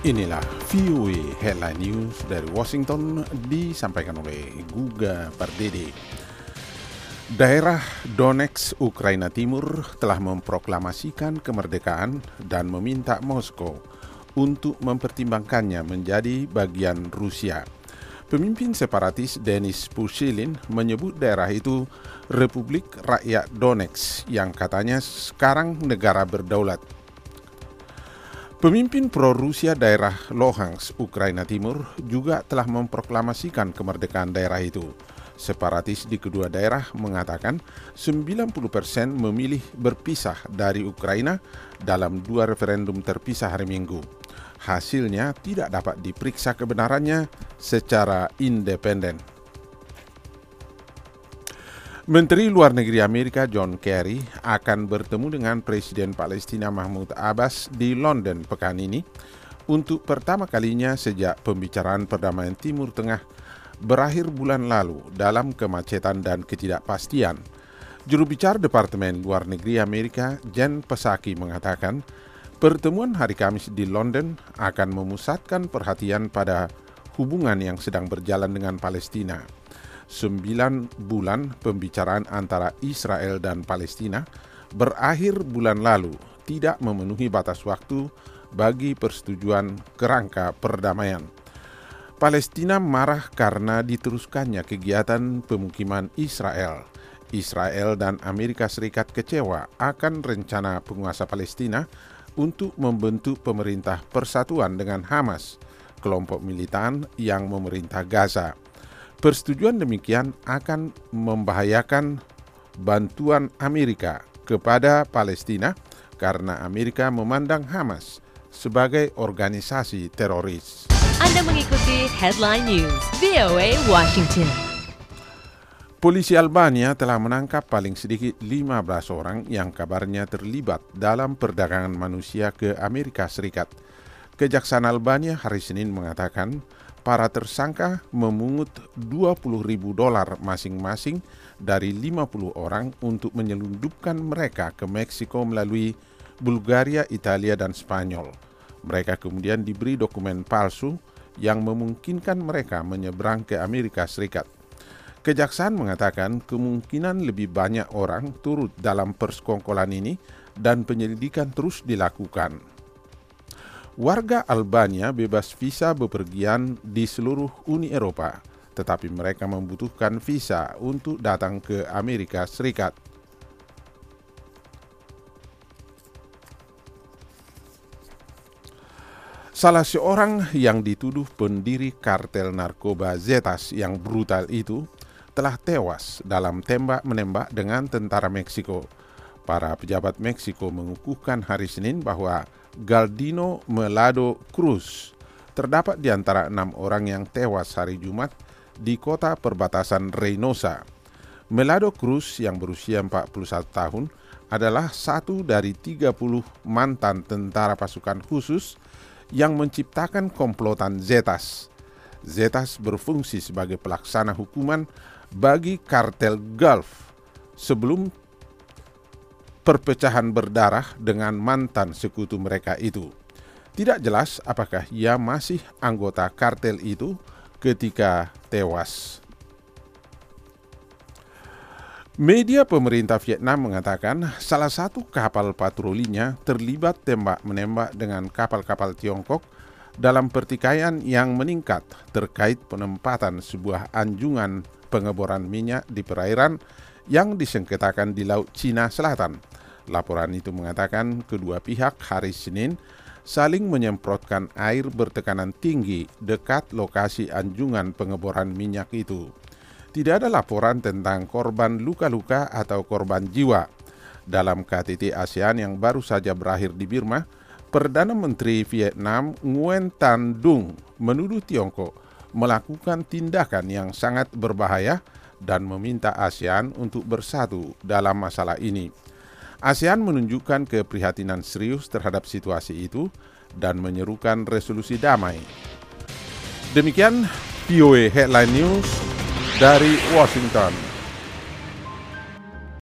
Inilah VOA Headline News dari Washington disampaikan oleh Guga Pardede. Daerah Donetsk, Ukraina Timur telah memproklamasikan kemerdekaan dan meminta Moskow untuk mempertimbangkannya menjadi bagian Rusia. Pemimpin separatis Denis Pushilin menyebut daerah itu Republik Rakyat Donetsk yang katanya sekarang negara berdaulat. Pemimpin pro-Rusia daerah Luhansk, Ukraina Timur juga telah memproklamasikan kemerdekaan daerah itu. Separatis di kedua daerah mengatakan 90% memilih berpisah dari Ukraina dalam dua referendum terpisah hari Minggu. Hasilnya tidak dapat diperiksa kebenarannya secara independen. Menteri Luar Negeri Amerika John Kerry akan bertemu dengan Presiden Palestina Mahmud Abbas di London pekan ini untuk pertama kalinya sejak pembicaraan perdamaian Timur Tengah berakhir bulan lalu dalam kemacetan dan ketidakpastian. Juru bicara Departemen Luar Negeri Amerika Jen Psaki mengatakan pertemuan hari Kamis di London akan memusatkan perhatian pada hubungan yang sedang berjalan dengan Palestina. 9 bulan pembicaraan antara Israel dan Palestina berakhir bulan lalu tidak memenuhi batas waktu bagi persetujuan kerangka perdamaian. Palestina marah karena diteruskannya kegiatan pemukiman Israel. Israel dan Amerika Serikat kecewa akan rencana penguasa Palestina untuk membentuk pemerintah persatuan dengan Hamas, kelompok militan yang memerintah Gaza. Persetujuan demikian akan membahayakan bantuan Amerika kepada Palestina karena Amerika memandang Hamas sebagai organisasi teroris. Anda mengikuti Headline News VOA Washington. Polisi Albania telah menangkap paling sedikit 15 orang yang kabarnya terlibat dalam perdagangan manusia ke Amerika Serikat. Kejaksaan Albania hari Senin mengatakan para tersangka memungut $20.000 masing-masing dari 50 orang untuk menyelundupkan mereka ke Meksiko melalui Bulgaria, Italia, dan Spanyol. Mereka kemudian diberi dokumen palsu yang memungkinkan mereka menyeberang ke Amerika Serikat. Kejaksaan mengatakan kemungkinan lebih banyak orang turut dalam persekongkolan ini dan penyelidikan terus dilakukan. Warga Albania bebas visa bepergian di seluruh Uni Eropa, tetapi mereka membutuhkan visa untuk datang ke Amerika Serikat. Salah seorang yang dituduh pendiri kartel narkoba Zetas yang brutal itu telah tewas dalam tembak-menembak dengan tentara Meksiko. Para pejabat Meksiko mengukuhkan hari Senin bahwa Galdino Melado Cruz terdapat di antara 6 orang yang tewas hari Jumat di kota perbatasan Reynosa. Melado Cruz yang berusia 41 tahun adalah satu dari 30 mantan tentara pasukan khusus yang menciptakan komplotan Zetas. Zetas berfungsi sebagai pelaksana hukuman bagi kartel Gulf sebelum perpecahan berdarah dengan mantan sekutu mereka itu. Tidak jelas apakah ia masih anggota kartel itu ketika tewas. Media pemerintah Vietnam mengatakan salah satu kapal patrolinya terlibat tembak-menembak dengan kapal-kapal Tiongkok dalam pertikaian yang meningkat terkait penempatan sebuah anjungan pengeboran minyak di perairan yang disengketakan di Laut Cina Selatan. Laporan itu mengatakan kedua pihak hari Senin saling menyemprotkan air bertekanan tinggi dekat lokasi anjungan pengeboran minyak itu. Tidak ada laporan tentang korban luka-luka atau korban jiwa. Dalam KTT ASEAN yang baru saja berakhir di Burma, Perdana Menteri Vietnam Nguyen Tan Dung menuduh Tiongkok melakukan tindakan yang sangat berbahaya dan meminta ASEAN untuk bersatu dalam masalah ini. ASEAN menunjukkan keprihatinan serius terhadap situasi itu dan menyerukan resolusi damai. Demikian VOA Headline News dari Washington.